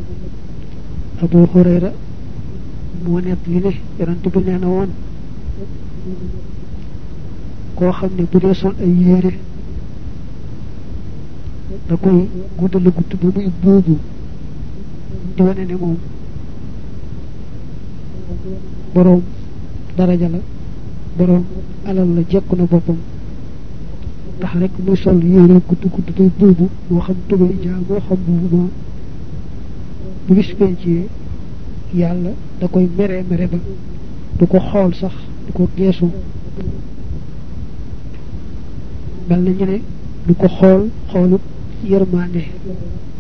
Abu Hurayra moo net li ne yonent bi nee na woon koo xam ne bu dee sol ay yére da koy guddal gudd ba muy buubu di wane ne moom boroom daraja la boroom alal la jekku na boppam ndax rek muy sol yére gudd gudd bay buubu moo xam tubay jaa moo xam buubu moo bu bis pencee yàlla da koy mere mere ba du ko xool sax du ko geesu mel na ñu ne du ko xool xoolut yërmande